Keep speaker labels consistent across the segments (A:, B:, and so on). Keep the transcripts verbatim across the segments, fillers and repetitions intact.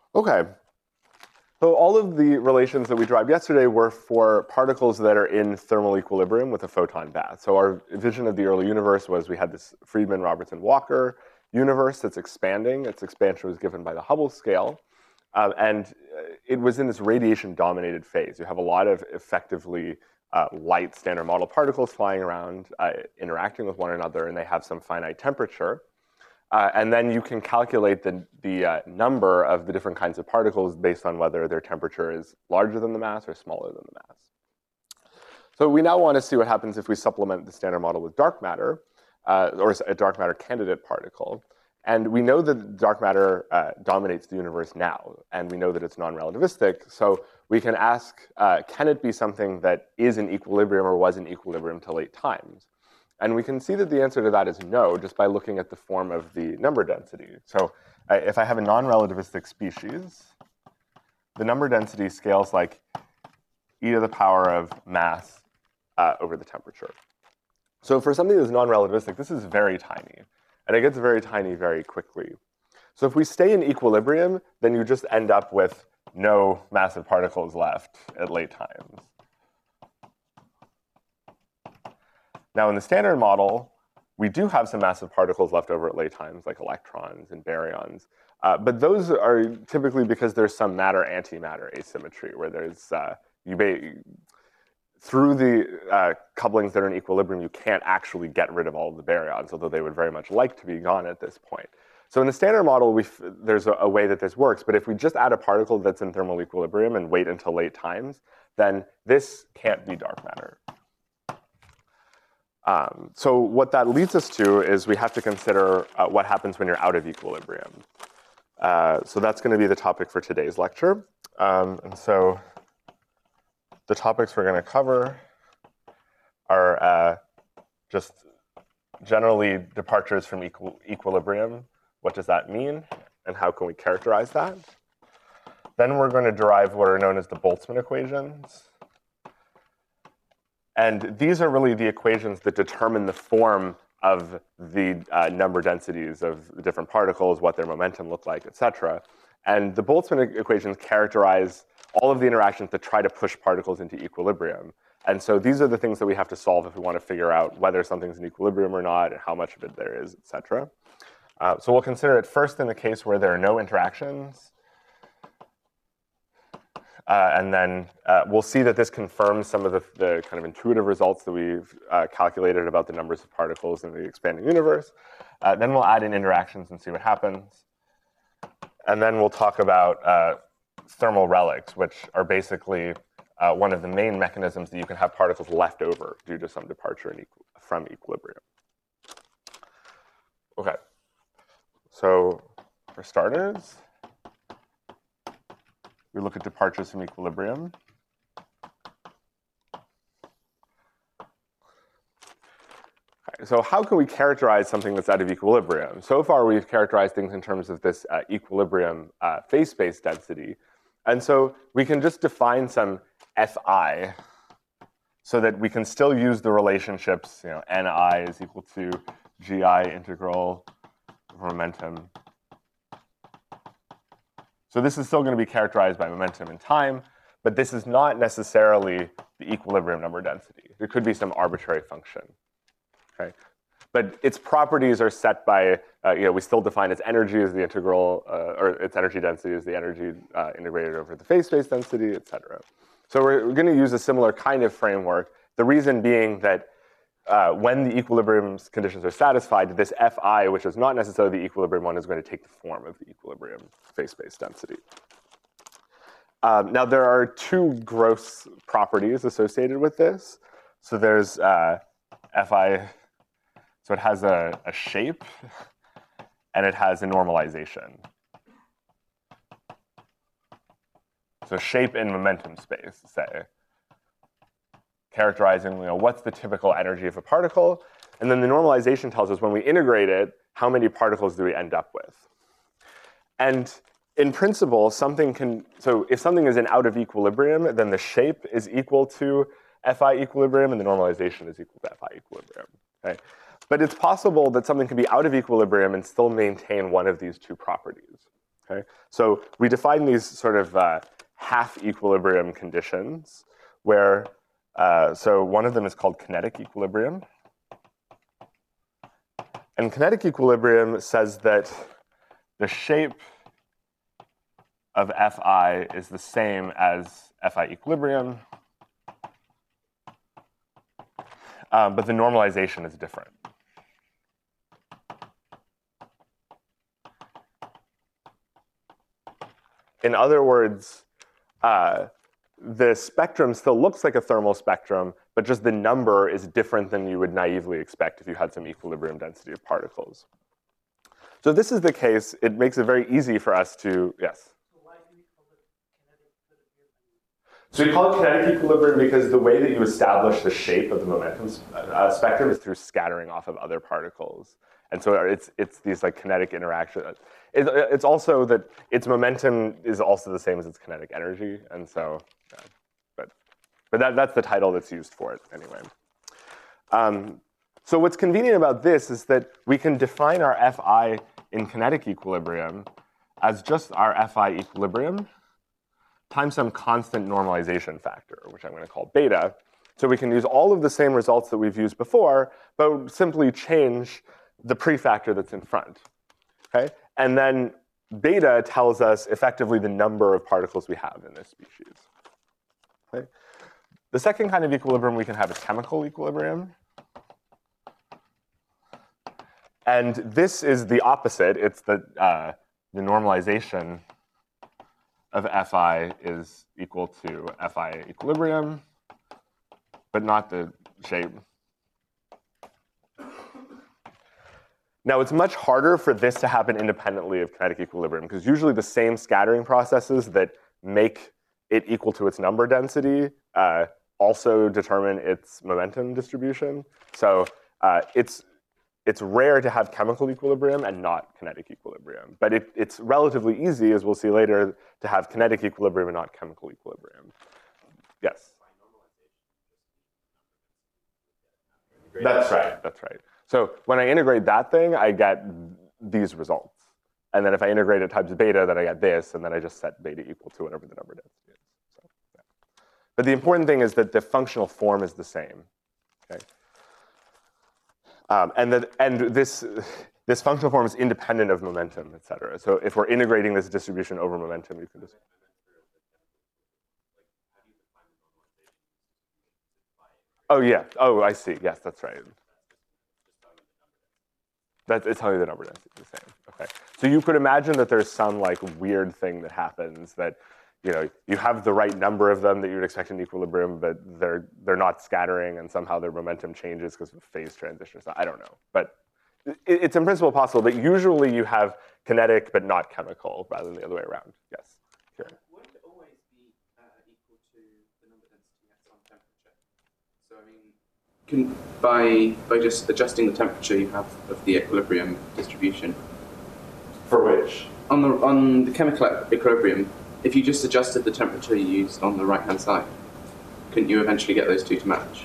A: Okay. So all of the relations that we derived yesterday were for particles that are in thermal equilibrium with a photon bath. So our vision of the early universe was we had this Friedmann-Robertson-Walker universe that's expanding. Its expansion was given by the Hubble scale. Uh, and it was in this radiation-dominated phase. You have a lot of effectively uh, light standard model particles flying around, uh, interacting with one another, and they have some finite temperature. Uh, and then you can calculate the, the uh, number of the different kinds of particles based on whether their temperature is larger than the mass or smaller than the mass. So we now want to see what happens if we supplement the standard model with dark matter, uh, or a dark matter candidate particle. And we know that dark matter uh, dominates the universe now, and we know that it's non-relativistic. So we can ask, uh, can it be something that is in equilibrium or was in equilibrium to late times? And we can see that the answer to that is no, just by looking at the form of the number density. So uh, if I have a non-relativistic species, the number density scales like e to the power of mass uh, over the temperature. So for something that's non-relativistic, this is very tiny. And it gets very tiny very quickly. So if we stay in equilibrium, then you just end up with no massive particles left at late times. Now in the standard model, we do have some massive particles left over at late times, like electrons and baryons. Uh, but those are typically because there's some matter-antimatter asymmetry, where there's, uh, you may, through the uh, couplings that are in equilibrium, you can't actually get rid of all of the baryons, although they would very much like to be gone at this point. So in the standard model, we there's a, a way that this works, but if we just add a particle that's in thermal equilibrium and wait until late times, then this can't be dark matter. Um, so what that leads us to is we have to consider uh, what happens when you're out of equilibrium. Uh, so that's going to be the topic for today's lecture. Um, and so the topics we're going to cover are uh, just generally departures from equi equilibrium. What does that mean, and how can we characterize that? Then we're going to derive what are known as the Boltzmann equations. And these are really the equations that determine the form of the uh, number densities of the different particles, what their momentum look like, et cetera. And the Boltzmann equations characterize all of the interactions that try to push particles into equilibrium. And so these are the things that we have to solve if we want to figure out whether something's in equilibrium or not, and how much of it there is, et cetera. Uh, so we'll consider it first in the case where there are no interactions. Uh, and then uh, we'll see that this confirms some of the, the kind of intuitive results that we've uh, calculated about the numbers of particles in the expanding universe. Uh, then we'll add in interactions and see what happens. And then we'll talk about uh, thermal relics, which are basically uh, one of the main mechanisms that you can have particles left over due to some departure in equi from equilibrium. Okay, so for starters, we look at departures from equilibrium. Okay, so how can we characterize something that's out of equilibrium? So far, we've characterized things in terms of this uh, equilibrium uh, phase space density. And so we can just define some Fi so that we can still use the relationships, you know, Ni is equal to Gi integral momentum. So this is still going to be characterized by momentum and time, but this is not necessarily the equilibrium number density. There could be some arbitrary function, okay? But its properties are set by, uh, you know, we still define its energy as the integral, uh, or its energy density as the energy uh, integrated over the phase space density, et cetera. So we're, we're going to use a similar kind of framework, the reason being that Uh, when the equilibrium conditions are satisfied, this Fi, which is not necessarily the equilibrium one, is going to take the form of the equilibrium phase space density. Um, now, there are two gross properties associated with this. So there's uh, Fi, so it has a, a shape, and it has a normalization. So shape in momentum space, say. Characterizing, you know, what's the typical energy of a particle, and then the normalization tells us when we integrate it, how many particles do we end up with. And in principle, something can, so if something is in out of equilibrium, then the shape is equal to Fi equilibrium, and the normalization is equal to Fi equilibrium, okay? But it's possible that something can be out of equilibrium and still maintain one of these two properties, Okay? So we define these sort of uh, half equilibrium conditions where, uh, so one of them is called kinetic equilibrium. And kinetic equilibrium says that the shape of Fi is the same as Fi equilibrium, um, but the normalization is different. In other words, uh, the spectrum still looks like a thermal spectrum, but just the number is different than you would naively expect if you had some equilibrium density of particles. So if this is the case, it makes it very easy for us to, yes?
B: So why do we call it kinetic equilibrium?
A: So we call it kinetic equilibrium because the way that you establish the shape of the momentum uh, spectrum is through scattering off of other particles. And so it's, it's these like kinetic interactions. It, it's also that its momentum is also the same as its kinetic energy. And so, yeah, but, but that, that's the title that's used for it anyway. Um, so what's convenient about this is that we can define our Fi in kinetic equilibrium as just our Fi equilibrium times some constant normalization factor, which I'm going to call beta. So we can use all of the same results that we've used before, but simply change the prefactor that's in front. Okay? And then beta tells us effectively the number of particles we have in this species. Okay? The second kind of equilibrium we can have is chemical equilibrium. And this is the opposite. It's the, uh, the normalization of Fi is equal to Fi equilibrium, but not the shape. Now, it's much harder for this to happen independently of kinetic equilibrium, because usually the same scattering processes that make it equal to its number density uh, also determine its momentum distribution. So uh, it's, it's rare to have chemical equilibrium and not kinetic equilibrium. But it, it's relatively easy, as we'll see later, to have kinetic equilibrium and not chemical equilibrium. Yes? That's right, that's right. So when I integrate that thing, I get these results. And then if I integrate it times beta, then I get this, and then I just set beta equal to whatever the number density is. So, yeah. But the important thing is that the functional form is the same. Okay? Um, and that, and this, this functional form is independent of momentum, et cetera. So if we're integrating this distribution over momentum, you can just. Oh, yeah. Oh, I see. Yes, that's right. That's, it's telling you the number density is the same. Okay. So you could imagine that there's some like weird thing that happens that, you know, you have the right number of them that you would expect in equilibrium, but they're they're not scattering, and somehow their momentum changes because of phase transitions. I don't know, but it, it's in principle possible. But usually you have kinetic but not chemical rather than the other way around. Yes. Sure.
C: Won't it always be uh, equal to the number density at some temperature? So I mean, can, by by just adjusting the temperature you have of the equilibrium distribution.
A: For which?
C: On the on the chemical equilibrium, if you just adjusted the temperature you used on the right-hand side, couldn't you eventually get those two to match?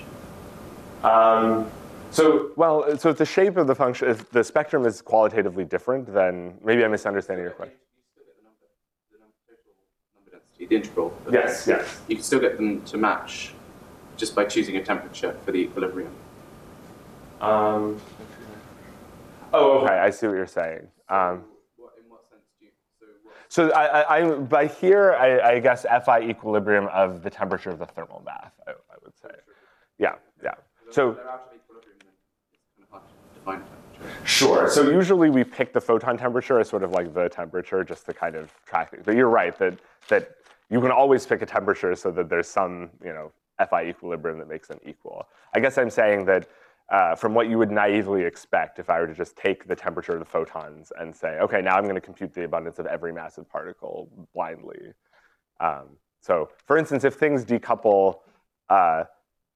A: Um, so, well, so if the shape of the function, if the spectrum is qualitatively different, then maybe I'm misunderstanding your question.
C: You still get the number, the number, total number density, the integral.
A: Yes, yes.
C: You can still get them to match just by choosing a temperature for the equilibrium.
A: Um, oh, okay, I see what you're saying. Um,
C: What, in what sense do you, so what,
A: So I, I, I, by here, I, I guess Fi equilibrium of the temperature of the thermal bath, I, I would say. Yeah, yeah. So
C: they're out of equilibrium, then it's kind of hard to define a temperature.
A: sure. So usually we pick the photon temperature as sort of like the temperature, just to kind of track it. But you're right that that you can always pick a temperature so that there's some, you know, Fi equilibrium that makes them equal. I guess I'm saying that. Uh, from what you would naively expect if I were to just take the temperature of the photons and say, okay, now I'm going to compute the abundance of every massive particle blindly. Um, so for instance, if things decouple, uh,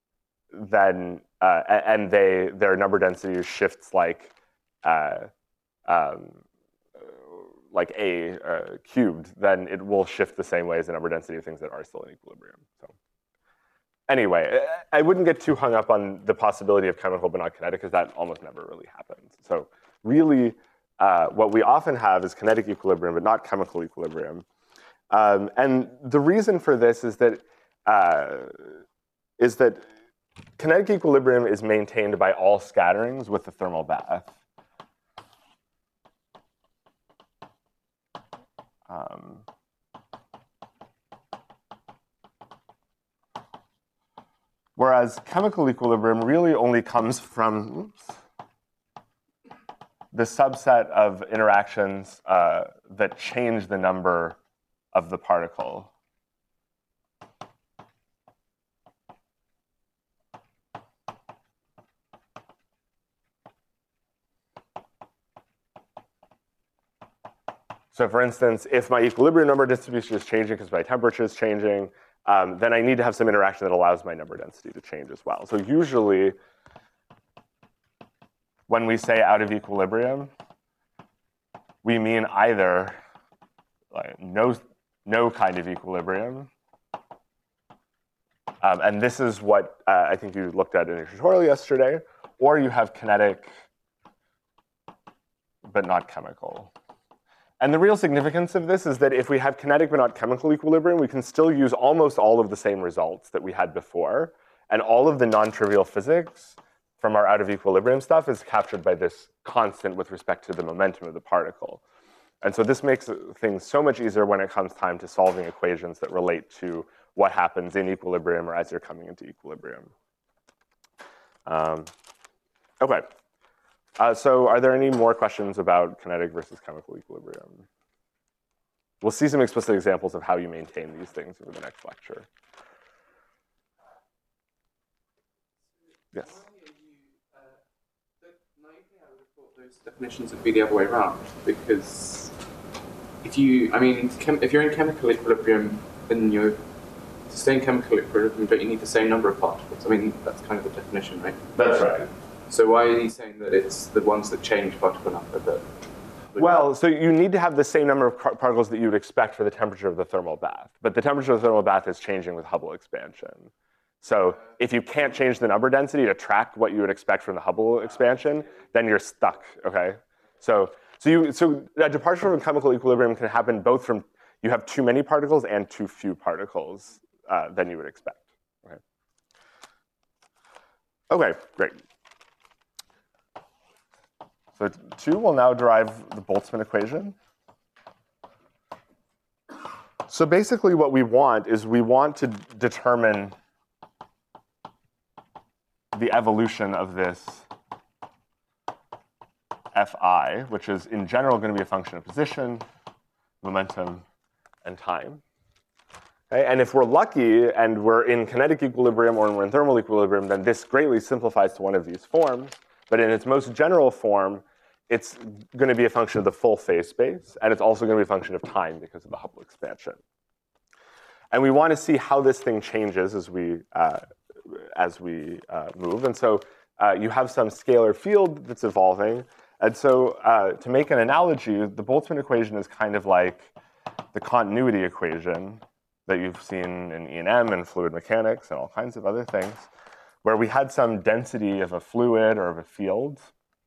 A: then uh, and they their number density shifts like uh, um, like a uh, cubed, then it will shift the same way as the number density of things that are still in equilibrium. So. Anyway, I wouldn't get too hung up on the possibility of chemical but not kinetic, because that almost never really happens. So really, uh, what we often have is kinetic equilibrium, but not chemical equilibrium. Um, and the reason for this is that uh, is that kinetic equilibrium is maintained by all scatterings with the thermal bath. Um, whereas chemical equilibrium really only comes from oops, the subset of interactions uh, that change the number of the particle. So for instance, if my equilibrium number distribution is changing because my temperature is changing, um, then I need to have some interaction that allows my number density to change as well. So usually, when we say out of equilibrium, we mean either like no, no kind of equilibrium. Um, and this is what uh, I think you looked at in your tutorial yesterday, or you have kinetic, but not chemical. And the real significance of this is that if we have kinetic but not chemical equilibrium, we can still use almost all of the same results that we had before. And all of the non-trivial physics from our out of equilibrium stuff is captured by this constant with respect to the momentum of the particle. And so this makes things so much easier when it comes time to solving equations that relate to what happens in equilibrium or as you're coming into equilibrium. Um, okay. Uh, so are there any more questions about kinetic versus chemical equilibrium? We'll see some explicit examples of how you maintain these things over the next lecture. Yes?
C: Why are you, uh, the- naively, I would have thought those definitions would be the other way around, because if you, I mean, chem, if you're in chemical equilibrium, then you're to stay in chemical equilibrium, but you need the same number of particles. I mean, that's kind of the definition, right?
A: That's right.
C: So why are you saying that it's the ones that change particle number that?
A: Well, so you need to have the same number of particles that you would expect for the temperature of the thermal bath. But the temperature of the thermal bath is changing with Hubble expansion. So if you can't change the number density to track what you would expect from the Hubble expansion, then you're stuck, okay? So, so, you, so a departure from chemical equilibrium can happen both from you have too many particles and too few particles uh, than you would expect, okay? Okay, great. So two will now derive the Boltzmann equation. So basically what we want is we want to determine the evolution of this Fi, which is in general going to be a function of position, momentum, and time. Okay? And if we're lucky and we're in kinetic equilibrium or we're in thermal equilibrium, then this greatly simplifies to one of these forms. But in its most general form, it's going to be a function of the full phase space, and it's also going to be a function of time because of the Hubble expansion. And we want to see how this thing changes as we, uh, as we uh, move. And so uh, you have some scalar field that's evolving. And so uh, to make an analogy, the Boltzmann equation is kind of like the continuity equation that you've seen in E and M and fluid mechanics and all kinds of other things, where we had some density of a fluid or of a field.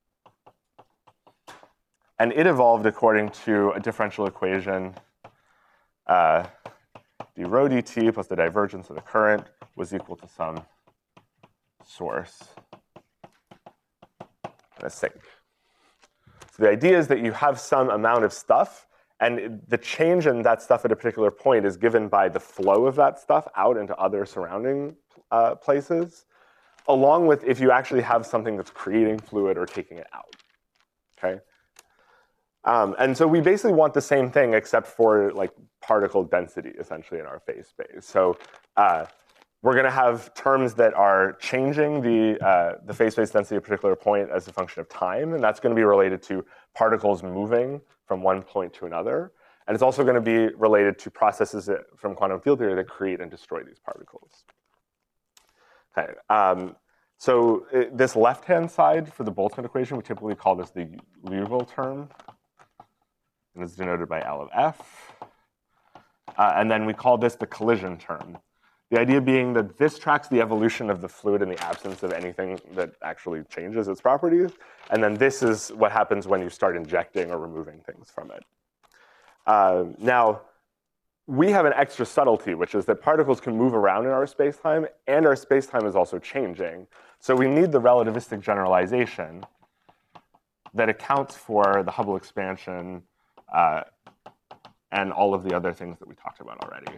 A: And it evolved according to a differential equation. Uh, d rho dt plus the divergence of the current was equal to some source and a sink. So the idea is that you have some amount of stuff, and the change in that stuff at a particular point is given by the flow of that stuff out into other surrounding uh, places, along with if you actually have something that's creating fluid or taking it out, okay? Um, and so we basically want the same thing except for like particle density, essentially, in our phase space. So uh, we're going to have terms that are changing the, uh, the phase space density at a particular point as a function of time, and that's going to be related to particles moving from one point to another. And it's also going to be related to processes that, from quantum field theory that create and destroy these particles. Okay. Um, so it, this left-hand side for the Boltzmann equation, we typically call this the Liouville term. And it's denoted by L of F. Uh, and then we call this the collision term. The idea being that this tracks the evolution of the fluid in the absence of anything that actually changes its properties. And then this is what happens when you start injecting or removing things from it. Uh, now, we have an extra subtlety, which is that particles can move around in our spacetime, and our spacetime is also changing. So we need the relativistic generalization that accounts for the Hubble expansion uh, and all of the other things that we talked about already.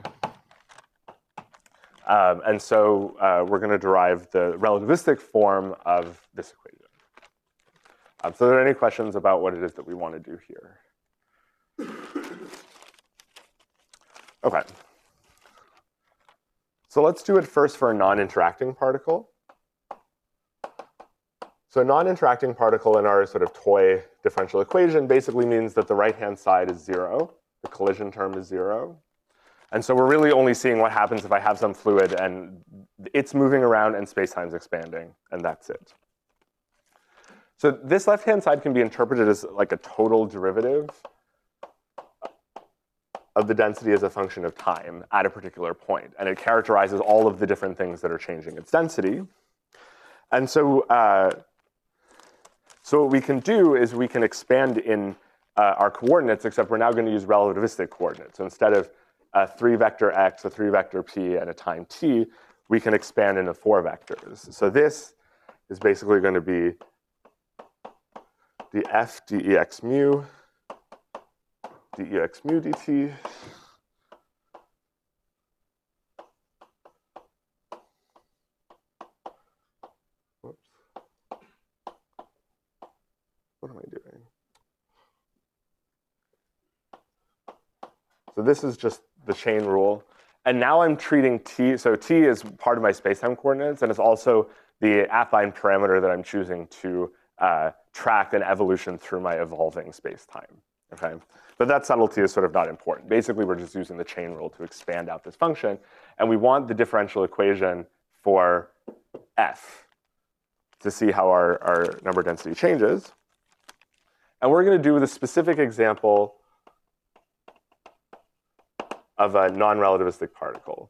A: Um, and so uh, we're going to derive the relativistic form of this equation. Um, so are there any questions about what it is that we want to do here? OK. So let's do it first for a non-interacting particle. So a non-interacting particle in our sort of toy differential equation basically means that the right-hand side is zero. The collision term is zero. And so we're really only seeing what happens if I have some fluid and it's moving around and spacetime's expanding, and that's it. So this left-hand side can be interpreted as like a total derivative of the density as a function of time at a particular point. And it characterizes all of the different things that are changing its density. And so, uh, so what we can do is we can expand in uh, our coordinates, except we're now going to use relativistic coordinates. So instead of a three vector x, a three vector p, and a time t, we can expand into four vectors. So this is basically going to be df dex mu, dex mu dt, whoops. What am I doing? So this is just the chain rule. And now I'm treating t, so t is part of my spacetime coordinates, and it's also the affine parameter that I'm choosing to uh, track an evolution through my evolving spacetime, okay? But that subtlety is sort of not important. Basically, we're just using the chain rule to expand out this function, and we want the differential equation for f to see how our, our number density changes. And we're gonna do the specific example of a non-relativistic particle.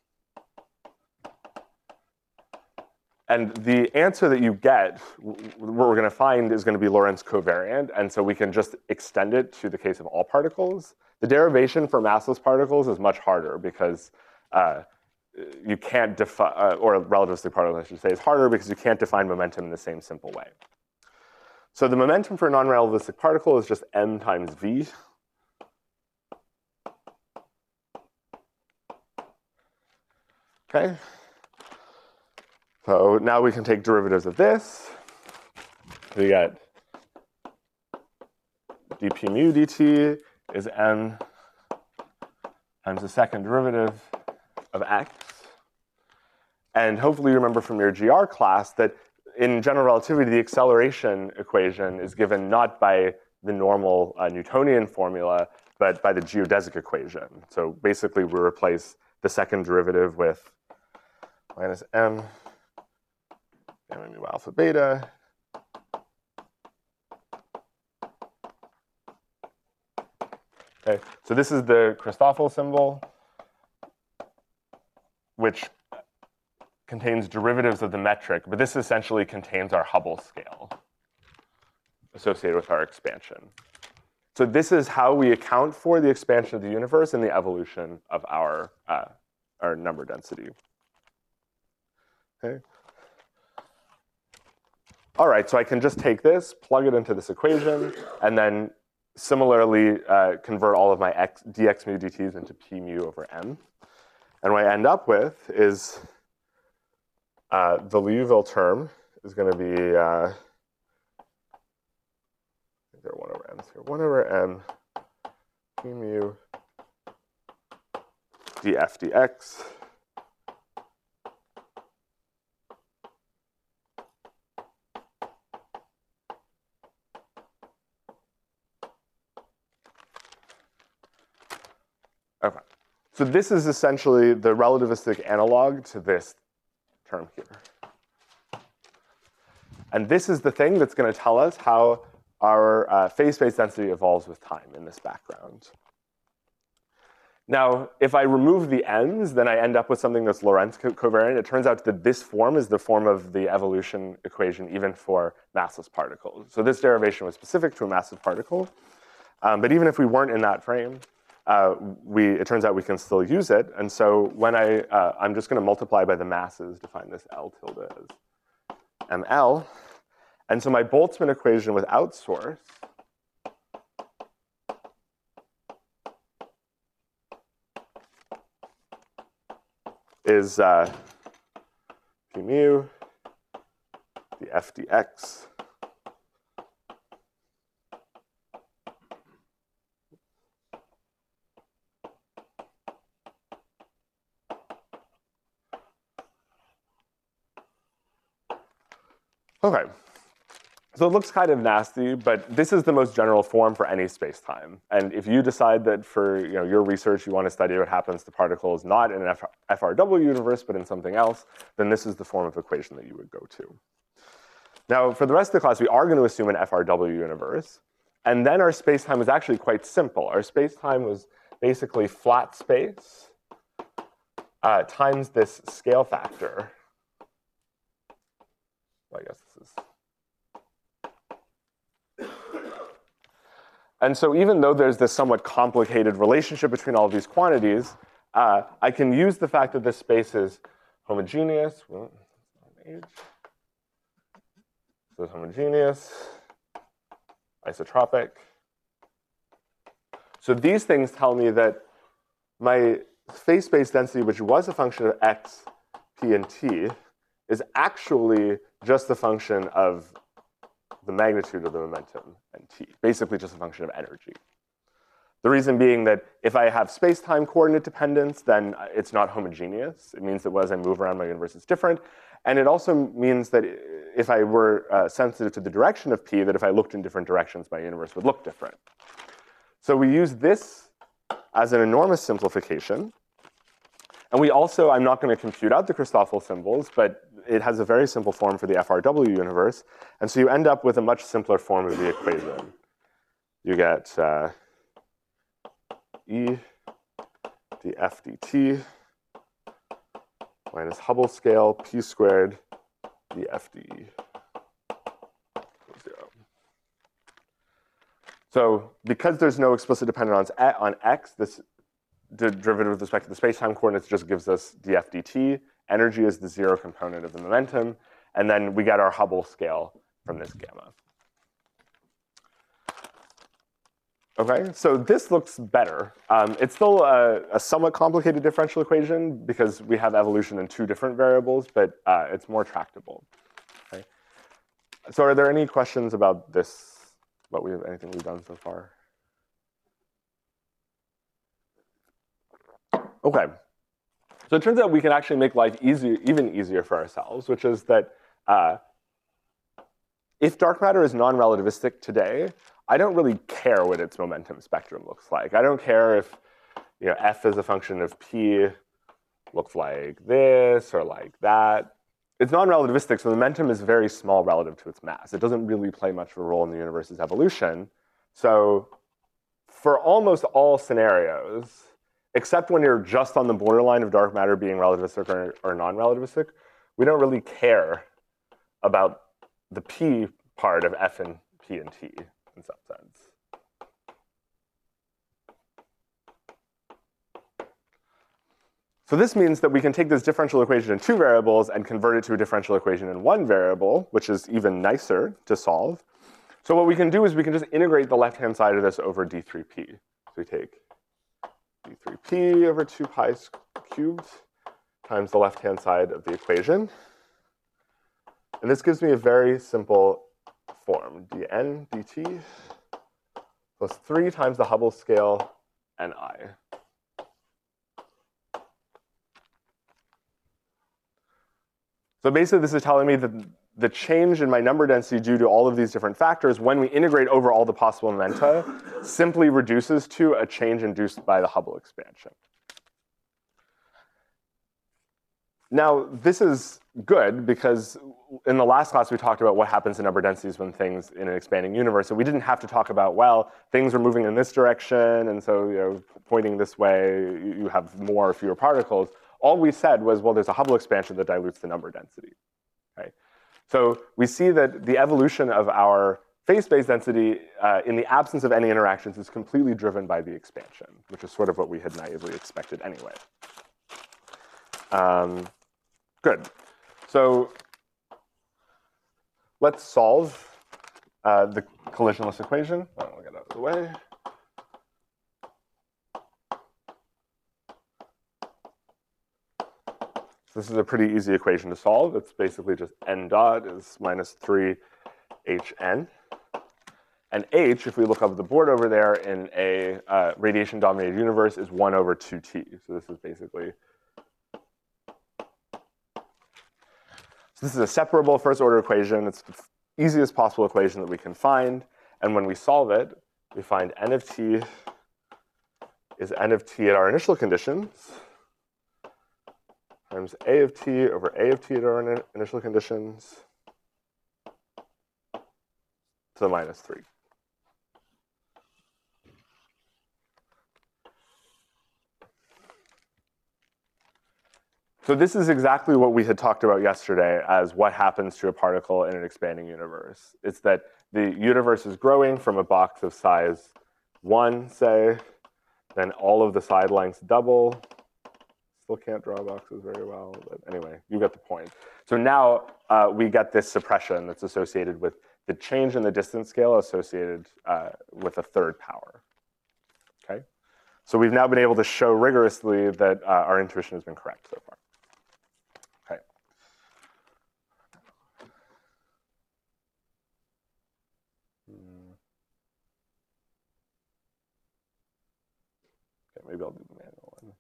A: And the answer that you get, what we're going to find is going to be Lorentz covariant, and so we can just extend it to the case of all particles. The derivation for massless particles is much harder because uh, you can't define, uh, or relativistic particles, I should say, is harder because you can't define momentum in the same simple way. So the momentum for a non-relativistic particle is just m times v. Okay. So now we can take derivatives of this. We get dp mu dt is m times the second derivative of x. And hopefully you remember from your G R class that in general relativity, the acceleration equation is given not by the normal uh, Newtonian formula, but by the geodesic equation. So basically we replace the second derivative with minus m gamma mu alpha beta okay, so this is the Christoffel symbol, which contains derivatives of the metric, but this essentially contains our Hubble scale associated with our expansion. So this is how we account for the expansion of the universe and the evolution of our, uh, our number density. Okay. All right, so I can just take this, plug it into this equation, and then similarly uh, convert all of my x, dx mu dt's into p mu over m. And what I end up with is uh, the Liouville term is going to be, uh, I think there are one over m here, one over m p mu df dx. Okay, so this is essentially the relativistic analog to this term here. And this is the thing that's going to tell us how our uh, phase space density evolves with time in this background. Now, if I remove the ends, then I end up with something that's Lorentz co covariant. It turns out that this form is the form of the evolution equation even for massless particles. So this derivation was specific to a massive particle. Um, but even if we weren't in that frame, uh, we, it turns out we can still use it. And so when I, uh, I'm just going to multiply by the masses to find this L tilde as M L. And so my Boltzmann equation without source is uh, P mu, the F dx. Okay, so it looks kind of nasty, but this is the most general form for any space-time. And if you decide that for you know, your research you want to study what happens to particles not in an F R W universe, but in something else, then this is the form of equation that you would go to. Now, for the rest of the class, we are going to assume an F R W universe. And then our space-time was actually quite simple. Our space-time was basically flat space uh, times this scale factor. Well, I guess this is. And so even though there's this somewhat complicated relationship between all of these quantities, uh, I can use the fact that this space is homogeneous. Well, so it's homogeneous, isotropic. So these things tell me that my phase space density, which was a function of x, p, and t, is actually just a function of the magnitude of the momentum and t, basically just a function of energy. The reason being that if I have space-time coordinate dependence, then it's not homogeneous. It means that as I move around my universe, it's different. And it also means that if I were uh, sensitive to the direction of p, that if I looked in different directions, my universe would look different. So we use this as an enormous simplification. And we also, I'm not going to compute out the Christoffel symbols, but it has a very simple form for the F R W universe. And so you end up with a much simpler form of the equation. You get uh, E df dt minus Hubble scale p squared df dE. Zero. So because there's no explicit dependence on, on x, this derivative with respect to the space-time coordinates just gives us df dt. Energy is the zero component of the momentum. And then we get our Hubble scale from this gamma. Okay, so this looks better. Um, it's still a, a somewhat complicated differential equation because we have evolution in two different variables, but uh, it's more tractable. Okay. So are there any questions about this, what we have, anything we've done so far? Okay, so it turns out we can actually make life easier, even easier for ourselves, which is that uh, if dark matter is non-relativistic today, I don't really care what its momentum spectrum looks like. I don't care if you know, f as a function of p looks like this or like that. It's non-relativistic, so the momentum is very small relative to its mass. It doesn't really play much of a role in the universe's evolution. So for almost all scenarios, except when you're just on the borderline of dark matter being relativistic or, or non-relativistic, we don't really care about the p part of f and p and t in some sense. So this means that we can take this differential equation in two variables and convert it to a differential equation in one variable, which is even nicer to solve. So what we can do is we can just integrate the left-hand side of this over d three p. So we take d three p over two pi cubed times the left-hand side of the equation. And this gives me a very simple form, dn dt plus three times the Hubble scale ni. So basically this is telling me that the change in my number density due to all of these different factors, when we integrate over all the possible momenta, simply reduces to a change induced by the Hubble expansion. Now, this is good because in the last class we talked about what happens to number densities when things in an expanding universe. So we didn't have to talk about, well, things are moving in this direction, and so you know, pointing this way, you have more or fewer particles. All we said was, well, there's a Hubble expansion that dilutes the number density. Okay? So we see that the evolution of our phase space density uh, in the absence of any interactions is completely driven by the expansion, which is sort of what we had naively expected anyway. Um, good. So let's solve uh, the collisionless equation. Oh, I'll get out of the way. So this is a pretty easy equation to solve. It's basically just n dot is minus three h n. And h, if we look up at the board over there in a uh, radiation-dominated universe, is one over two t. So this is basically, so this is a separable first-order equation. It's the easiest possible equation that we can find. And when we solve it, we find n of t is n of t at our initial conditions times a of t over a of t at our in initial conditions to the minus three. So this is exactly what we had talked about yesterday as what happens to a particle in an expanding universe. It's that the universe is growing from a box of size one, say, then all of the side lengths double. Still can't draw boxes very well, but anyway, you get the point. So now uh, we get this suppression that's associated with the change in the distance scale associated uh, with a third power. Okay? So we've now been able to show rigorously that uh, our intuition has been correct so far. Okay. Okay, maybe I'll do the manual one.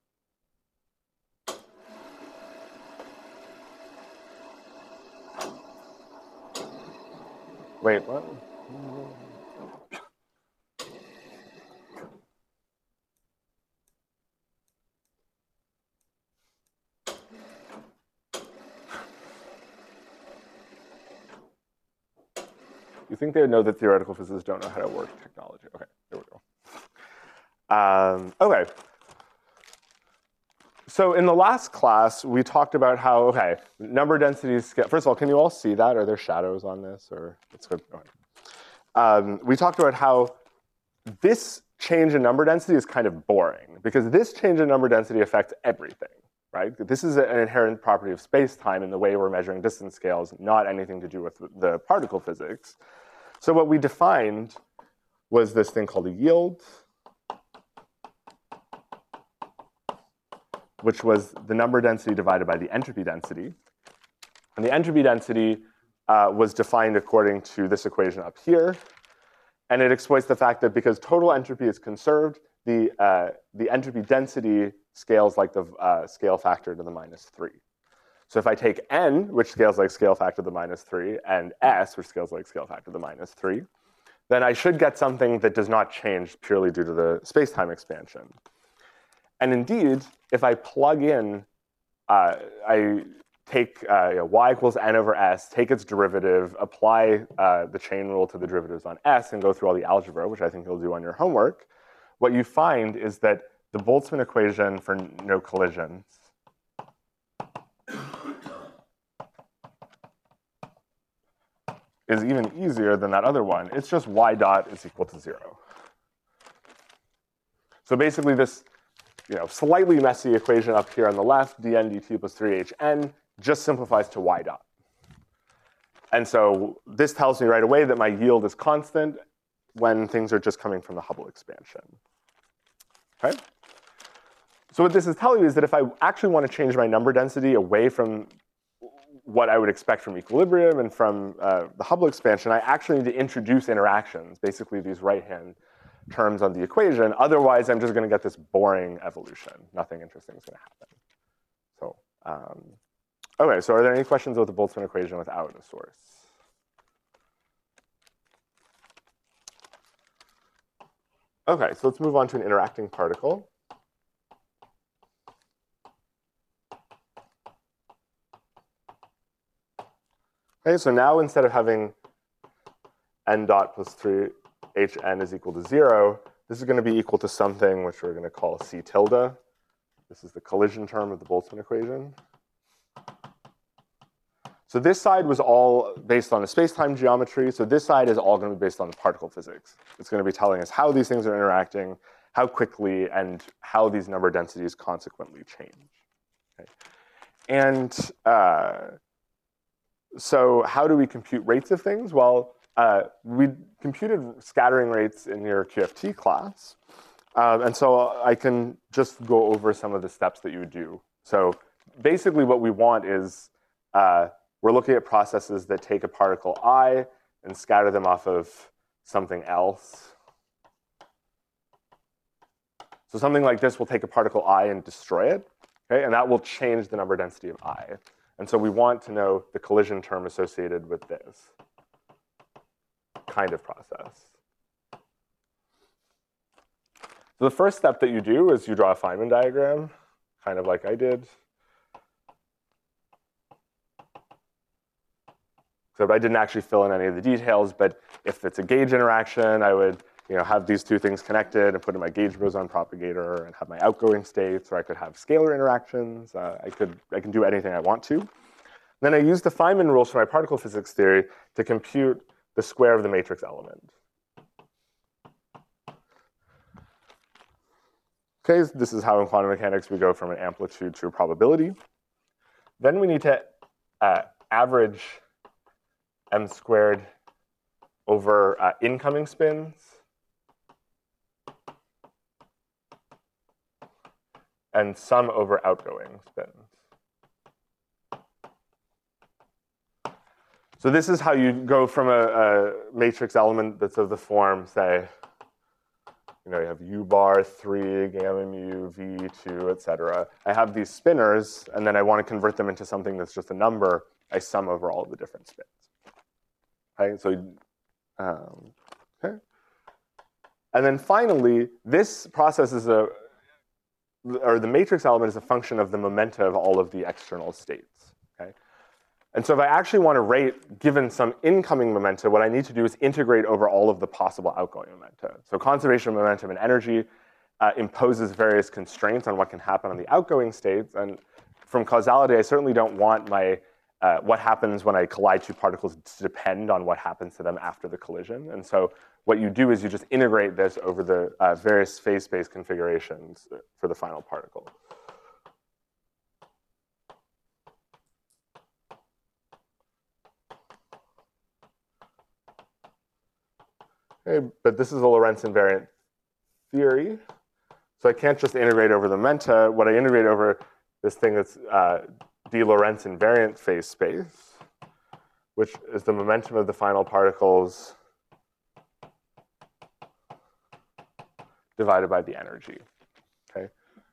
A: Wait, what? You think they would know that theoretical physicists don't know how to work technology? Okay, there we go. Um, okay. So in the last class, we talked about how, okay, number densities scale. First of all, can you all see that? Are there shadows on this? Or it's good. Go ahead. Um, we talked about how this change in number density is kind of boring because this change in number density affects everything, right? This is an inherent property of space-time in the way we're measuring distance scales, not anything to do with the particle physics. So what we defined was this thing called a yield, which was the number density divided by the entropy density. And the entropy density uh, was defined according to this equation up here. And it exploits the fact that because total entropy is conserved, the, uh, the entropy density scales like the uh, scale factor to the minus three. So if I take n, which scales like scale factor to the minus three, and s, which scales like scale factor to the minus three, then I should get something that does not change purely due to the space-time expansion. And indeed, if I plug in, uh, I take uh, you know, y equals n over s, take its derivative, apply uh, the chain rule to the derivatives on s, and go through all the algebra, which I think you'll do on your homework, what you find is that the Boltzmann equation for no collisions is even easier than that other one. It's just y dot is equal to zero. So basically this you know, slightly messy equation up here on the left, dn dt plus three h n, just simplifies to y dot. And so this tells me right away that my yield is constant when things are just coming from the Hubble expansion. Okay? So what this is telling you is that if I actually want to change my number density away from what I would expect from equilibrium and from uh, the Hubble expansion, I actually need to introduce interactions, basically these right-hand terms on the equation. Otherwise, I'm just going to get this boring evolution. Nothing interesting is going to happen. So, um, okay, so are there any questions about the Boltzmann equation without a source? Okay, so let's move on to an interacting particle. Okay, so now instead of having n dot plus three hn is equal to zero, this is going to be equal to something which we're going to call C tilde. This is the collision term of the Boltzmann equation. So this side was all based on the space-time geometry. So this side is all going to be based on the particle physics. It's going to be telling us how these things are interacting, how quickly, and how these number densities consequently change. Okay. And uh, so how do we compute rates of things? Well, uh, we computed scattering rates in your Q F T class. Um, and so I can just go over some of the steps that you would do. So basically what we want is, uh, we're looking at processes that take a particle I and scatter them off of something else. So something like this will take a particle I and destroy it, okay? And that will change the number density of I. And so we want to know the collision term associated with this kind of process. So the first step that you do is you draw a Feynman diagram, kind of like I did. So I didn't actually fill in any of the details, but if it's a gauge interaction, I would you know, have these two things connected and put in my gauge boson propagator and have my outgoing states, or I could have scalar interactions. Uh, I, could, I can do anything I want to. Then I use the Feynman rules for my particle physics theory to compute the square of the matrix element. Okay, this is how in quantum mechanics we go from an amplitude to a probability. Then we need to uh, average m squared over uh, incoming spins and sum over outgoing spins. So this is how you go from a, a matrix element that's of the form, say, you know, you have u bar three, gamma mu, v two, et cetera. I have these spinners, and then I want to convert them into something that's just a number. I sum over all of the different spins. Okay, so, um, okay. And then finally, this process is a, or the matrix element is a function of the momenta of all of the external states, okay? And so if I actually want to rate, given some incoming momenta, what I need to do is integrate over all of the possible outgoing momenta. So conservation of momentum and energy uh, imposes various constraints on what can happen on the outgoing states. And from causality, I certainly don't want my Uh, what happens when I collide two particles to depend on what happens to them after the collision. And so what you do is you just integrate this over the uh, various phase space configurations for the final particle. Okay, but this is a Lorentz invariant theory. So I can't just integrate over the momenta. What I integrate over this thing that's uh, de Lorentz invariant phase space, which is the momentum of the final particles divided by the energy, okay?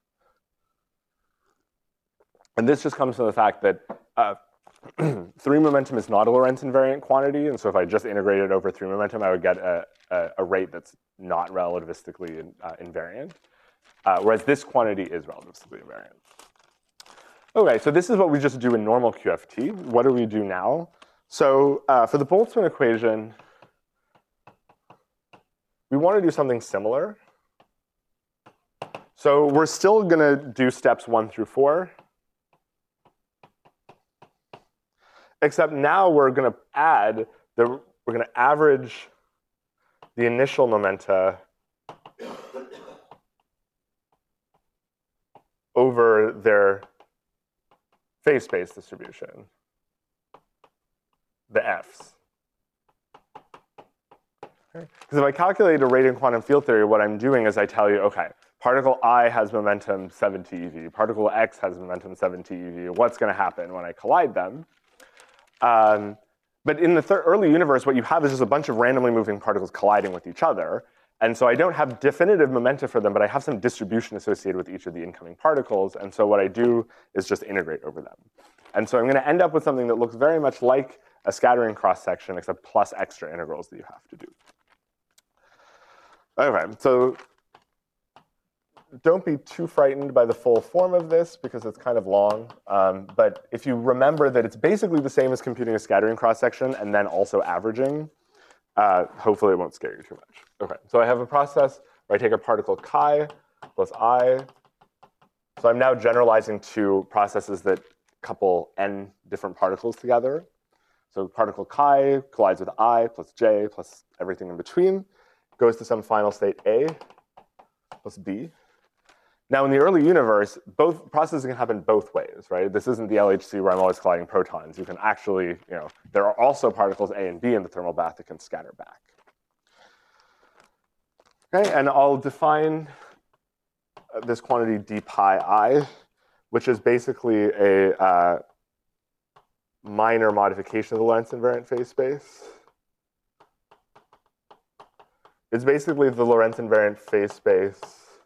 A: And this just comes from the fact that uh, three momentum is not a Lorentz invariant quantity, and so if I just integrated over three momentum, I would get a, a, a rate that's not relativistically in, uh, invariant, uh, whereas this quantity is relativistically invariant. Okay, so this is what we just do in normal Q F T. What do we do now? So uh, for the Boltzmann equation, we want to do something similar. So we're still going to do steps one through four. Except now we're going to add, the, we're going to average the initial momenta over their phase space distribution, the Fs. Because okay. If I calculate a rate in quantum field theory, what I'm doing is I tell you, okay, particle I has momentum seven T eV, particle X has momentum seven T eV, what's going to happen when I collide them? Um, but in the early universe, what you have is just a bunch of randomly moving particles colliding with each other. And so I don't have definitive momenta for them, but I have some distribution associated with each of the incoming particles. And so what I do is just integrate over them. And so I'm going to end up with something that looks very much like a scattering cross-section, except plus extra integrals that you have to do. Okay, so don't be too frightened by the full form of this because it's kind of long. Um, but if you remember that it's basically the same as computing a scattering cross-section and then also averaging, uh, hopefully it won't scare you too much. Okay, so I have a process where I take a particle chi plus I. So I'm now generalizing to processes that couple n different particles together. So particle chi collides with I plus j plus everything in between, goes to some final state A plus B. Now in the early universe, both processes can happen both ways, right? This isn't the L H C where I'm always colliding protons. You can actually, you know, there are also particles A and B in the thermal bath that can scatter back. Okay, and I'll define this quantity d pi I, which is basically a uh, minor modification of the Lorentz invariant phase space. It's basically the Lorentz invariant phase space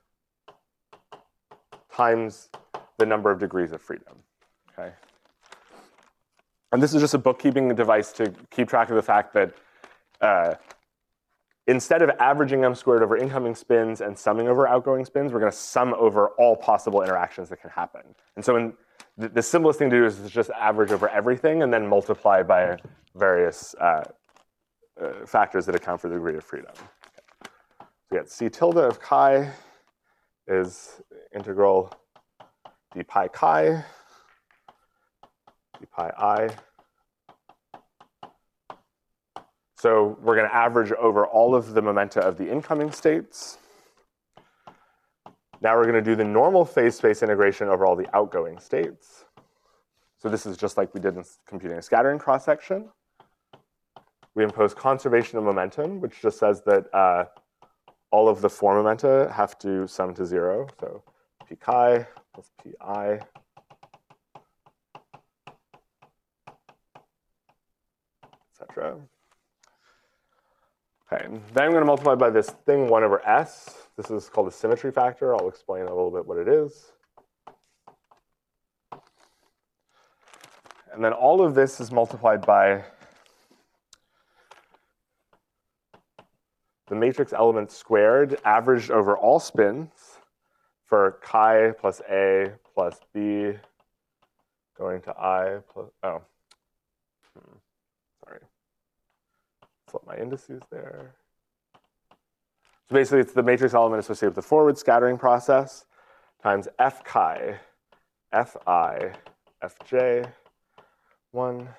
A: times the number of degrees of freedom, okay? And this is just a bookkeeping device to keep track of the fact that uh, instead of averaging m squared over incoming spins and summing over outgoing spins, we're going to sum over all possible interactions that can happen. And so in, the, the simplest thing to do is just average over everything and then multiply by various uh, uh, factors that account for the degree of freedom. Okay. So we get c tilde of chi is integral d pi chi, d pi I. So we're going to average over all of the momenta of the incoming states. Now we're going to do the normal phase space integration over all the outgoing states. So this is just like we did in computing a scattering cross-section. We impose conservation of momentum, which just says that uh, all of the four momenta have to sum to zero. So p chi plus pi. Et cetera. Okay, then I'm going to multiply by this thing one over s. This is called a symmetry factor. I'll explain a little bit what it is. And then all of this is multiplied by the matrix element squared averaged over all spins for chi plus A plus B going to I plus, oh, hmm, sorry. Flip my indices there. So basically it's the matrix element associated with the forward scattering process times F chi, Fi, Fj, one.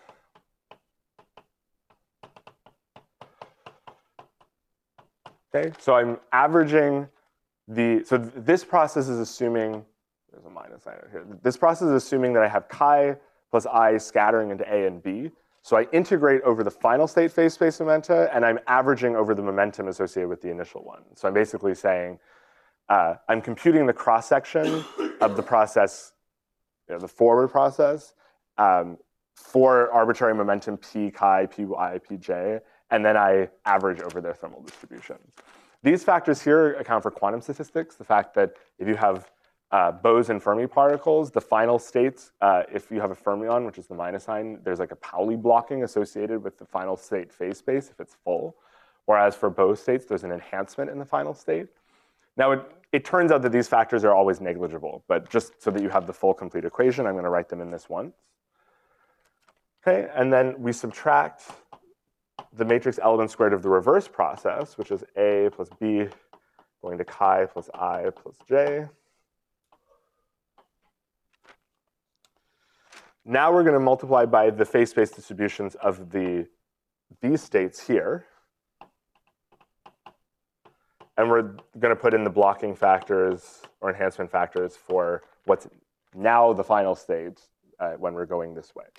A: Okay, so I'm averaging the, so th this process is assuming, there's a minus sign here. This process is assuming that I have chi plus I scattering into A and B. So I integrate over the final state phase space momenta, and I'm averaging over the momentum associated with the initial one. So I'm basically saying, uh, I'm computing the cross-section of the process, you know, the forward process, um, for arbitrary momentum p chi, py, pj, and then I average over their thermal distributions. These factors here account for quantum statistics, the fact that if you have uh, Bose and Fermi particles, the final states, uh, if you have a fermion, which is the minus sign, there's like a Pauli blocking associated with the final state phase space if it's full. Whereas for Bose states, there's an enhancement in the final state. Now, it, it turns out that these factors are always negligible, but just so that you have the full complete equation, I'm going to write them in this once. Okay, and then we subtract the matrix element squared of the reverse process, which is A plus B going to chi plus I plus j. Now we're going to multiply by the phase space distributions of the these states here. And we're going to put in the blocking factors or enhancement factors for what's now the final state uh, when we're going this way.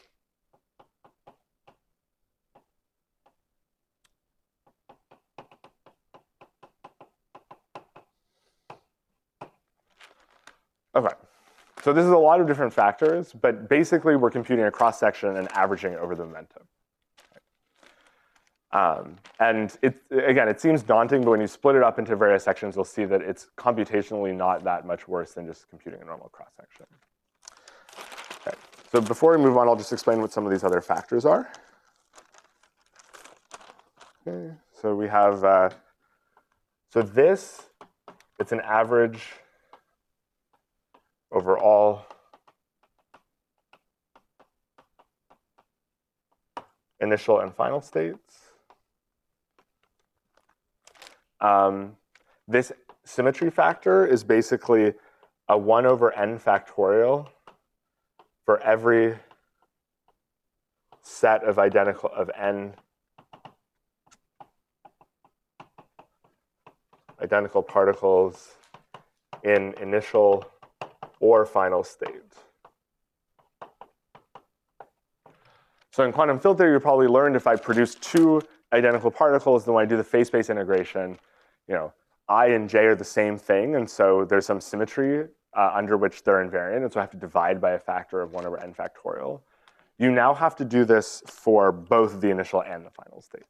A: Okay, so this is a lot of different factors, but basically we're computing a cross-section and averaging it over the momentum. Um, and it, again, it seems daunting, but when you split it up into various sections, you'll see that it's computationally not that much worse than just computing a normal cross-section. Okay, so before we move on, I'll just explain what some of these other factors are. Okay, so we have, uh, so this, it's an average over all initial and final states. Um, this symmetry factor is basically a one over n factorial for every set of identical of n identical particles in initial or final state. So in quantum field theory, you probably learned if I produce two identical particles, then when I do the phase space integration, you know, I and j are the same thing, and so there's some symmetry uh, under which they're invariant, and so I have to divide by a factor of one over n factorial. You now have to do this for both the initial and the final states.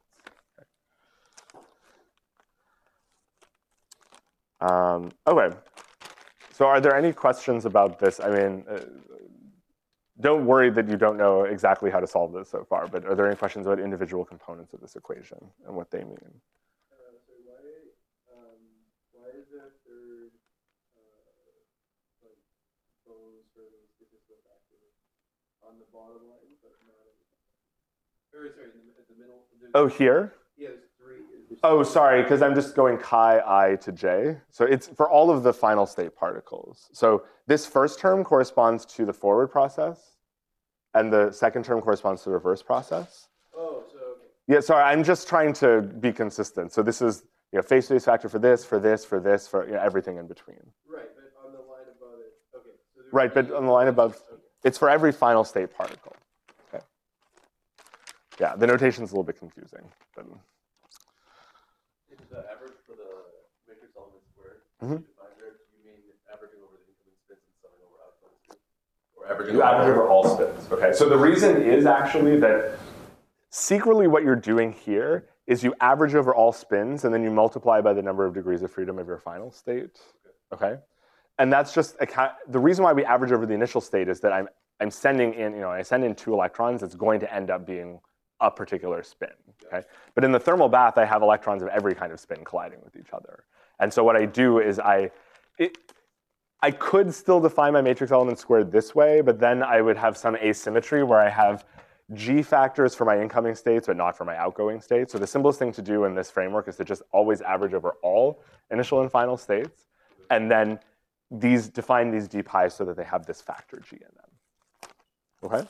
A: Okay. Um, okay. So are there any questions about this? I mean, uh, don't worry that you don't know exactly how to solve this so far, but are there any questions about individual components of this equation and what they mean?
D: Uh, so why, um, why is there a third, uh, like, Bones for the statistical factor on the bottom line, but not at the top? Or sorry, in the, at the middle. There's,
A: Oh, here?
D: Yeah, there's three. There's
A: Oh, sorry, because I'm just going chi I to j. So it's for all of the final state particles. So this first term corresponds to the forward process, and the second term corresponds to the reverse process.
D: Oh, so okay.
A: Yeah, sorry, I'm just trying to be consistent. So this is, you know, phase space factor for this, for this, for this, for, you know, everything in between.
D: Right, but on the line above it, okay. So there
A: Right,
D: would
A: but
D: be-
A: on the line above,
D: okay.
A: it's for every final state particle. Okay. Yeah, the notation's a little bit confusing, but.
E: Is the average for the matrix element squared?
A: Mhm.
E: You define there, do you mean averaging over the incoming spins and summing over outgoing spins? Or averaging
A: You average over all spins, okay? So the reason is actually that secretly what you're doing here is you average over all spins and then you multiply by the number of degrees of freedom of your final state, okay? And that's just, a, the reason why we average over the initial state is that I'm, I'm sending in, you know, I send in two electrons, it's going to end up being a particular spin, okay? But in the thermal bath, I have electrons of every kind of spin colliding with each other. And so what I do is I, it, I could still define my matrix element squared this way, but then I would have some asymmetry where I have G factors for my incoming states, but not for my outgoing states. So the simplest thing to do in this framework is to just always average over all initial and final states, and then these define these d pi so that they have this factor G in them, okay?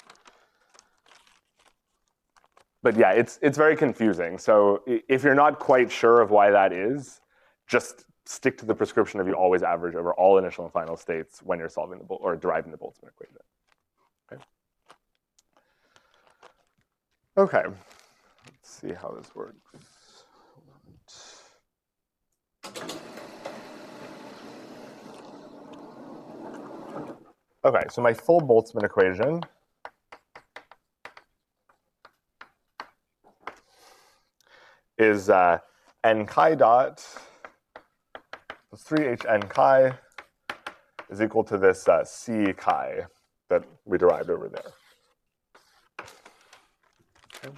A: But yeah, it's, it's very confusing. So if you're not quite sure of why that is, just stick to the prescription of you always average over all initial and final states when you're solving the, or deriving the Boltzmann equation. Okay. Okay, let's see how this works. Okay, so my full Boltzmann equation is uh, n chi dot plus three h n chi is equal to this uh, c chi that we derived over there. Okay.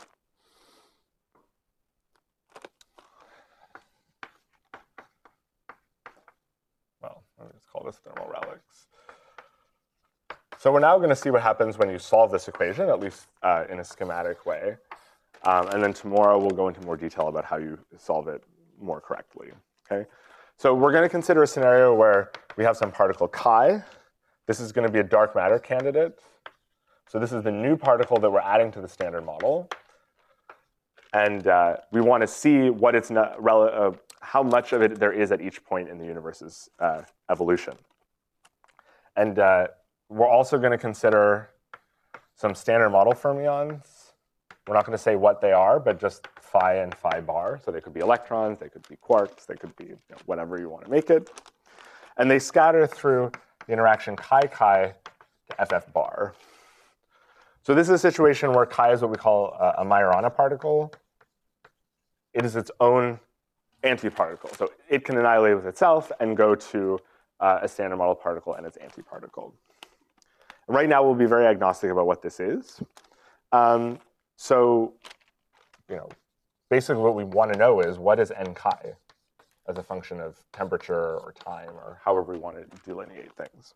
A: Well, let's call this thermal relics. So we're now going to see what happens when you solve this equation, at least uh, in a schematic way. Um, and then tomorrow we'll go into more detail about how you solve it more correctly, okay? So we're going to consider a scenario where we have some particle chi. This is going to be a dark matter candidate. So this is the new particle that we're adding to the standard model. And uh, we want to see what it's not, uh, how much of it there is at each point in the universe's uh, evolution. And uh, we're also going to consider some standard model fermions. We're not going to say what they are, but just phi and phi bar. So they could be electrons, they could be quarks, they could be, you know, whatever you want to make it. And they scatter through the interaction chi-chi to F F bar. So this is a situation where chi is what we call a, a Majorana particle. It is its own antiparticle. So it can annihilate with itself and go to uh, a standard model particle and its antiparticle. Right now, we'll be very agnostic about what this is. Um, So, you know, basically what we want to know is what is n chi, as a function of temperature or time or however we want to delineate things.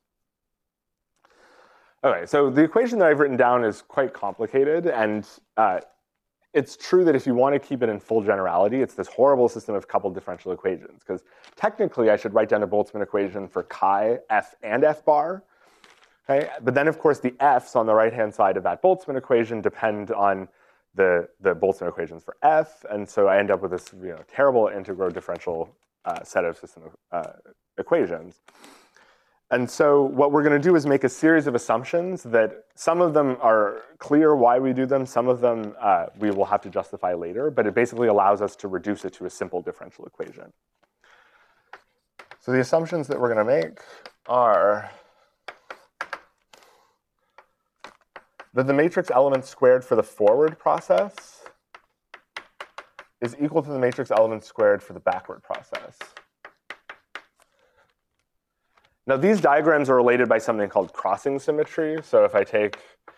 A: Okay, so the equation that I've written down is quite complicated, and uh, it's true that if you want to keep it in full generality, it's this horrible system of coupled differential equations, because technically I should write down a Boltzmann equation for chi, f, and f bar. Okay? But then, of course, the f's on the right-hand side of that Boltzmann equation depend on the, the Boltzmann equations for f, and so I end up with this you know, terrible integral differential uh, set of system uh, equations. And so what we're going to do is make a series of assumptions that some of them are clear why we do them, some of them uh, we will have to justify later, but it basically allows us to reduce it to a simple differential equation. So the assumptions that we're going to make are that the matrix element squared for the forward process is equal to the matrix element squared for the backward process. Now, these diagrams are related by something called crossing symmetry. So if I take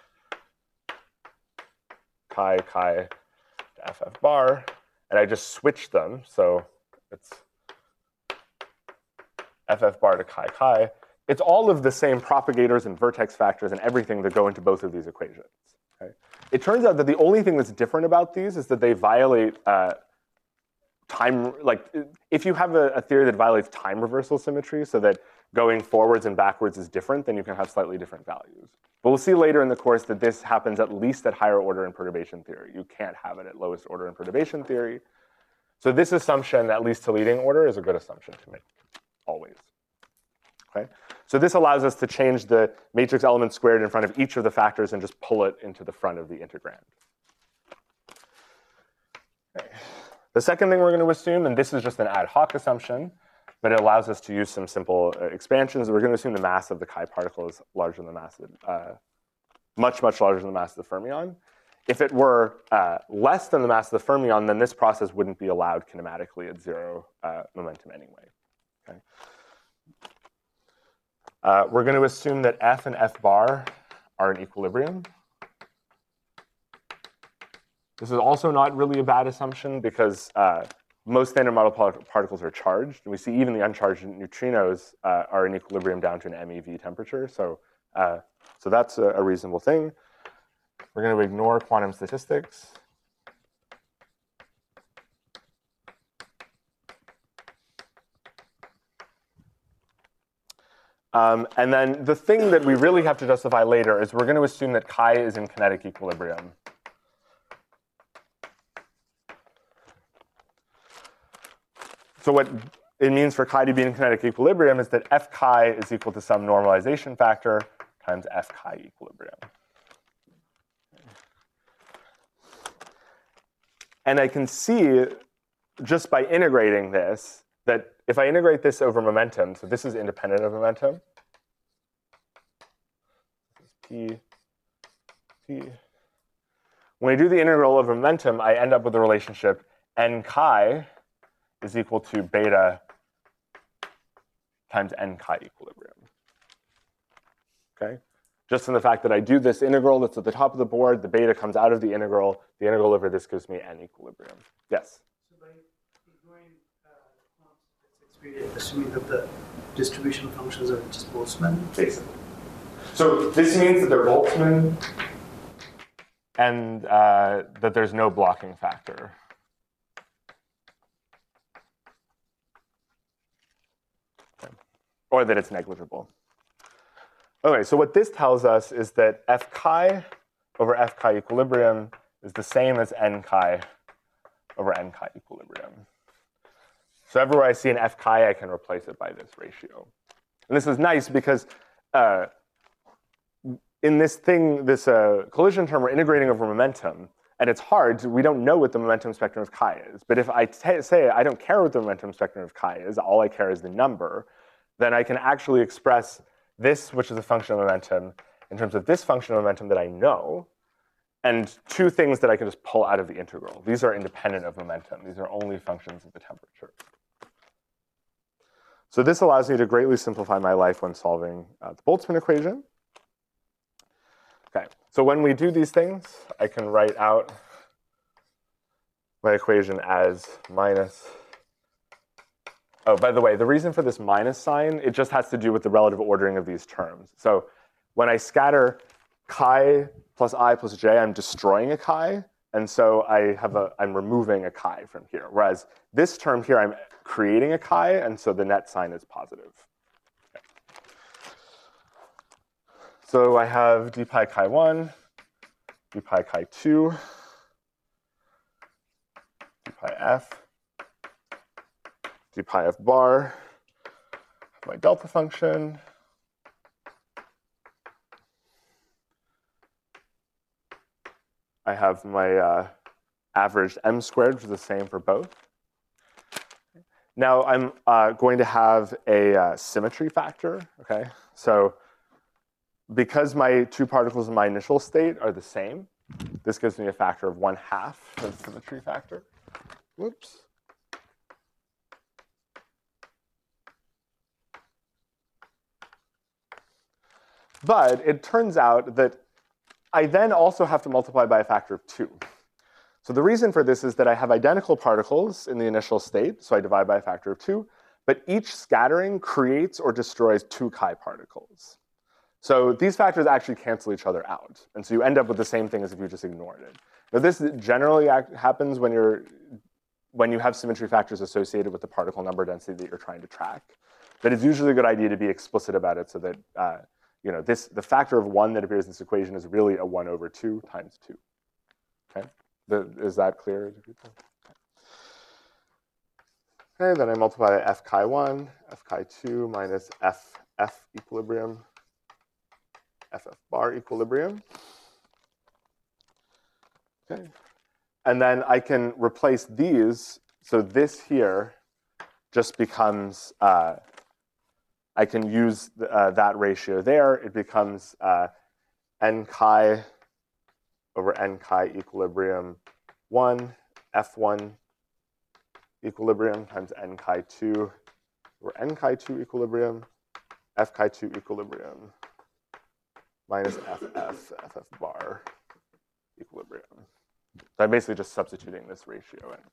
A: chi, chi to F F bar, and I just switch them, so it's F F bar to chi, chi, it's all of the same propagators and vertex factors and everything that go into both of these equations. Okay? It turns out that the only thing that's different about these is that they violate uh, time, like if you have a, a theory that violates time reversal symmetry, so that going forwards and backwards is different, then you can have slightly different values. But we'll see later in the course that this happens at least at higher order in perturbation theory. You can't have it at lowest order in perturbation theory. So this assumption, at least to leading order, is a good assumption to make, always. Okay? So this allows us to change the matrix element squared in front of each of the factors and just pull it into the front of the integrand. Okay. The second thing we're going to assume, and this is just an ad hoc assumption, but it allows us to use some simple uh, expansions. We're going to assume the mass of the chi particle is larger than the mass of, uh, much, much larger than the mass of the fermion. If it were uh, less than the mass of the fermion, then this process wouldn't be allowed kinematically at zero uh, momentum anyway. Okay? Uh, we're going to assume that F and F bar are in equilibrium. This is also not really a bad assumption because uh, most standard model particles are charged. And we see even the uncharged neutrinos uh, are in equilibrium down to an M E V temperature. So, uh, so that's a, a reasonable thing. We're going to ignore quantum statistics. Um, and then the thing that we really have to justify later is we're going to assume that chi is in kinetic equilibrium. So what it means for chi to be in kinetic equilibrium is that F chi is equal to some normalization factor times F chi equilibrium. And I can see just by integrating this that if I integrate this over momentum, so this is independent of momentum. This is P, P. When I do the integral over momentum, I end up with the relationship n chi is equal to beta times n chi equilibrium. Okay? Just in the fact that I do this integral that's at the top of the board, the beta comes out of the integral, the integral over this gives me n equilibrium. Yes?
B: So by ignoring uh, quantum statistics, we're assuming that the distribution functions are just Boltzmann?
A: Basically. So this means that they're Boltzmann and uh, that there's no blocking factor. Or that it's negligible. Okay, so what this tells us is that F chi over F chi equilibrium is the same as n chi over n chi equilibrium. So everywhere I see an F chi, I can replace it by this ratio. And this is nice because uh, in this thing, this uh, collision term, we're integrating over momentum. And it's hard, we don't know what the momentum spectrum of chi is. But if I say I don't care what the momentum spectrum of chi is, all I care is the number, then I can actually express this, which is a function of momentum, in terms of this function of momentum that I know, and two things that I can just pull out of the integral. These are independent of momentum. These are only functions of the temperature. So this allows me to greatly simplify my life when solving uh, the Boltzmann equation. Okay, so when we do these things, I can write out my equation as minus oh, by the way, the reason for this minus sign, it just has to do with the relative ordering of these terms. So when I scatter chi plus I plus j, I'm destroying a chi. And so I have a, I'm removing a chi from here. Whereas this term here, I'm creating a chi, and so the net sign is positive. Okay. So I have d pi chi one, d pi chi two, d pi f, d pi f bar, my delta function. I have my uh, averaged m squared, which is the same for both. Now I'm uh, going to have a uh, symmetry factor, okay? So because my two particles in my initial state are the same, this gives me a factor of one half for the symmetry factor. Whoops. But it turns out that I then also have to multiply by a factor of two. So the reason for this is that I have identical particles in the initial state, so I divide by a factor of two, but each scattering creates or destroys two chi particles. So these factors actually cancel each other out, and so you end up with the same thing as if you just ignored it. Now this generally happens when you're when you have symmetry factors associated with the particle number density that you're trying to track. But it's usually a good idea to be explicit about it so that uh, you know, this, the factor of one that appears in this equation is really a one over two times two. Okay, the, is that clear to people? Okay. Okay, then I multiply f chi one, f chi two minus f f equilibrium, f f bar equilibrium. Okay, and then I can replace these. So this here just becomes. Uh, I can use uh, that ratio there. It becomes uh, n chi over n chi equilibrium one, f one equilibrium times n chi two over n chi two equilibrium, f chi two equilibrium minus ff, ff bar equilibrium. So I'm basically just substituting this ratio in.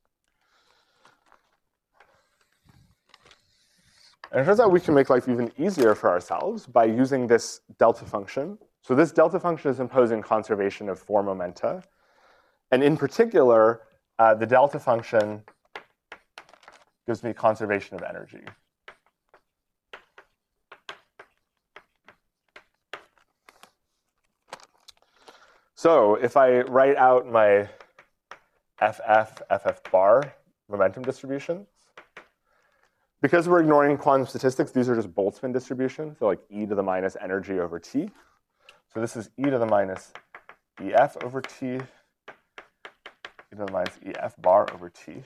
A: And it turns out we can make life even easier for ourselves by using this delta function. So this delta function is imposing conservation of four momenta. And in particular, uh, the delta function gives me conservation of energy. So if I write out my F F, F F bar momentum distributions, because we're ignoring quantum statistics, these are just Boltzmann distributions. So like e to the minus energy over t. So this is e to the minus ef over t, e to the minus ef bar over t.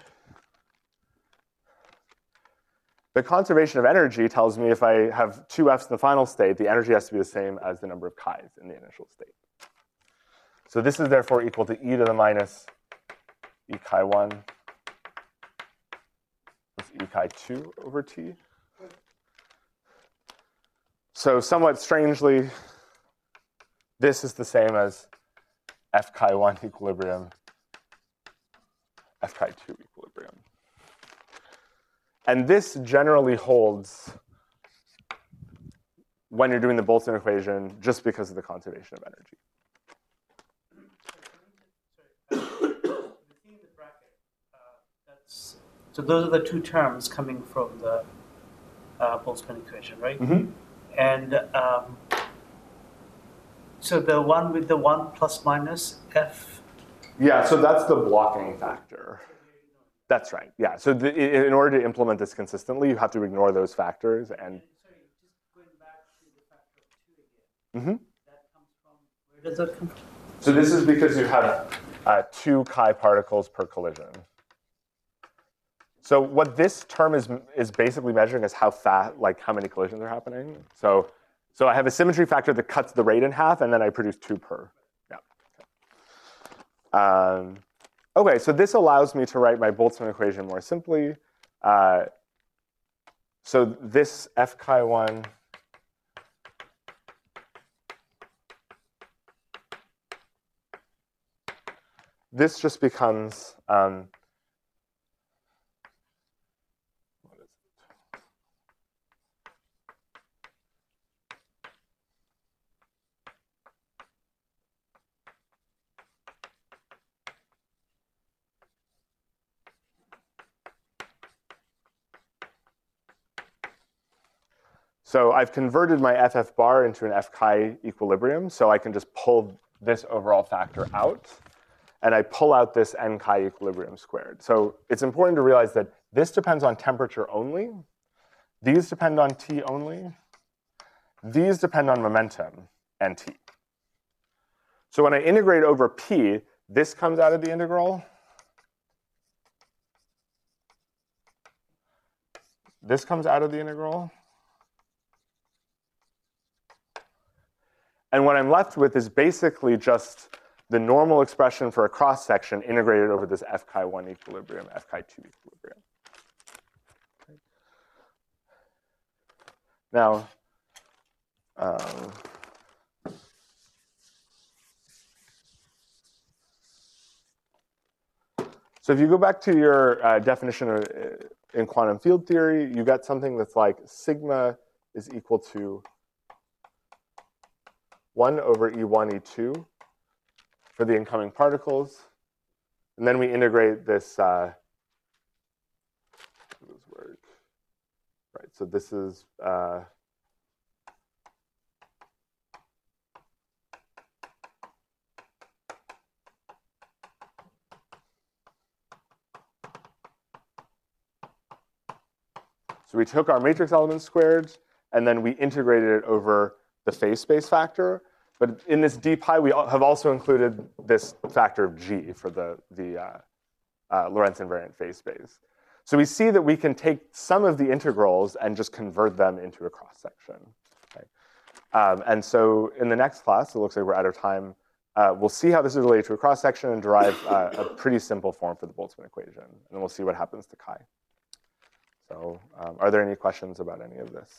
A: The conservation of energy tells me if I have two f's in the final state, the energy has to be the same as the number of chi's in the initial state. So this is therefore equal to e to the minus e chi one plus e chi two over t. So somewhat strangely, this is the same as f chi one equilibrium, f chi two equilibrium. And this generally holds when you're doing the Boltzmann equation just because of the conservation of energy.
B: So those are the two terms coming from the uh, Boltzmann equation, right?
A: Mm-hmm.
B: And um, so the one with the one plus minus f.
A: Yeah, so that's the blocking factor. That's right. Yeah. So the, in order to implement this consistently, you have to ignore those factors. And
B: sorry, just going back to the factor of two again.
A: Mm-hmm.
B: That comes from, where does that come from?
A: So this is because you have uh, two chi particles per collision. So what this term is is basically measuring is how fast, like how many collisions are happening. So, so I have a symmetry factor that cuts the rate in half, and then I produce two per. Yeah. Um, okay, so this allows me to write my Boltzmann equation more simply. Uh, so this f chi one this just becomes um, So I've converted my F F bar into an F chi equilibrium, so I can just pull this overall factor out, and I pull out this N chi equilibrium squared. So it's important to realize that this depends on temperature only. These depend on T only. These depend on momentum and T. So when I integrate over P, this comes out of the integral. This comes out of the integral. And what I'm left with is basically just the normal expression for a cross-section integrated over this F chi one equilibrium, F chi two equilibrium. Okay. Now, um, so if you go back to your uh, definition of, uh, in quantum field theory, you got something that's like sigma is equal to one over E one, E two for the incoming particles. And then we integrate this, uh, this work. Right, so this is, uh, so we took our matrix element squared, and then we integrated it over the phase space factor. But in this d pi, we have also included this factor of g for the, the uh, uh, Lorentz invariant phase space. So we see that we can take some of the integrals and just convert them into a cross-section. Okay? Um, and so in the next class, it looks like we're out of time, uh, we'll see how this is related to a cross-section and derive uh, a pretty simple form for the Boltzmann equation. And then we'll see what happens to chi. So um, are there any questions about any of this?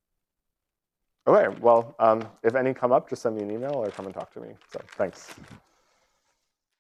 A: Okay, well, um, if any come up, just send me an email or come and talk to me. So thanks.